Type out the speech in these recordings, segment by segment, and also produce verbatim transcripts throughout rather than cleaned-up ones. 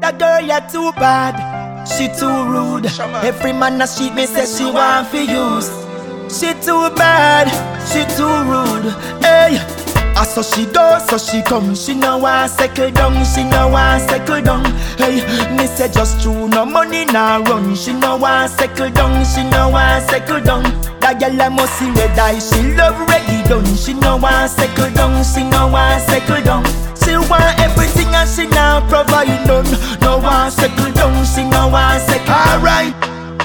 That girl, you too bad, she too rude. Every man a sheet me say she want for use. She too bad, she too rude. Hey, ah, so she go, so she come. She no want settle down, she no want settle down. Hey, me say just true, no money nah run. She no want settle down, she no want settle down. That girl a must see red eye, she love ready done. She no want settle down, she no want settle down. She want everything and she now provide none. No one settle down, she no want settle. Alright,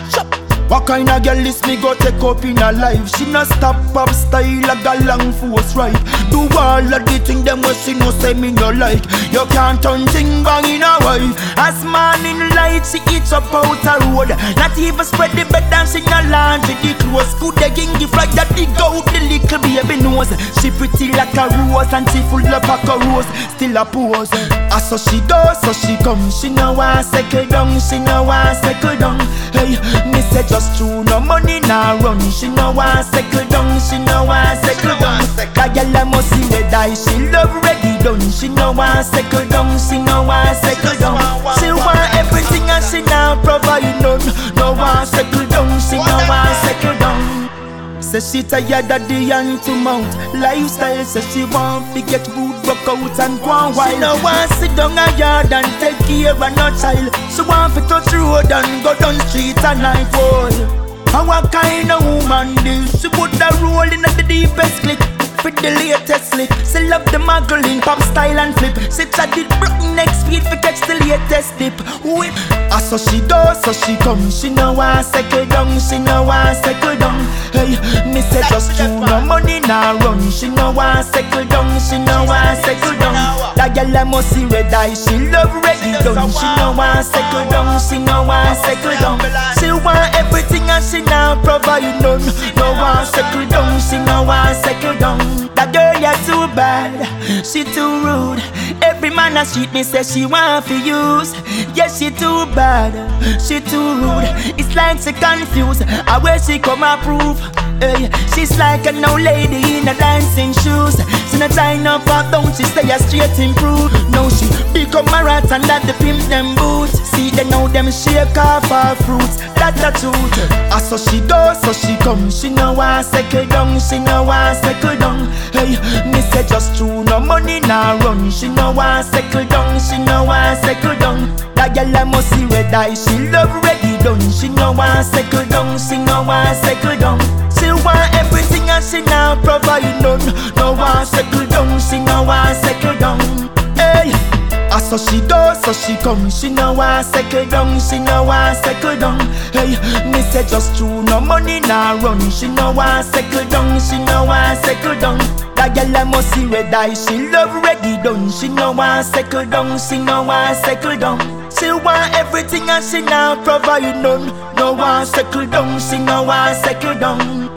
what kind of girl is me go take up in her life? She no stop pop style like a long force right. Do all of the things them what she no say me no like. You can't turn thing bang in a wife. As morning light she eats up out a road. Not even spread the bed and she no laundry the clothes. Good they can give like that dig out the little baby nose. She pretty like a rose and she full of pack of rose. Still a pose. Ah, so she goes, so she come. She no want settle down, she no want settle down. Hey, me say just true, no money nah run. She no want settle down, she no want settle down. That girl a must see red eye, she love ready done. She no want settle down, she no want settle down. She want everything and she now provide none. No want settle down, she no want settle down. Say she tired of the hand to mouth lifestyle. Say she want to get good, rock out and go on wild. She no want sit down a yard and take care of no child. She want to touch road and go down street at night. Boy, and what kind of woman this? She put the roll in at the deepest click with the latest lick. She love the muggling, pop style and flip. She chat it broken next speed for catch the latest dip. Whip. Ah, so she goes, so she come. She no want settle down, she no want settle down. Hey, me say just true, no money nah run. She no want settle down, she no want settle down. That girl a must see red eye, she love ready done. She no want settle down, she no want settle down. She want everything and she now provide none. No want settle down, she no want settle down. That girl you too bad, she too rude. Every man a street me say she want for use. Yes, she too bad, she too rude. It's like she confused, I where she come approve. Hey, she's like an old lady in a dancing shoes. She not tying up her down, she stay a straight improve. Now she become a rat and that the pimp them boots. See they know them shake off her fruits. That's the truth. Ah, so she goes, so she come. She no want settle down, she no want settle down. Hey, me say just true, no money nah run. She no want settle down, she no want settle down. That girl a must see red eye, she love ready done. She no want settle down, she no want settle down. She want everything and she now provide none. No want settle down, she no want settle down. Hey, ah, so she goes, so she come. She no want settle down, she no want settle down. Hey, me say just true, no money nah run. She no want settle down, she no want settle down. That girl a must see red eye, she love ready done. She no want settle down, she no want settle down. She want everything and she now provide none. No want settle down, she no want settle down.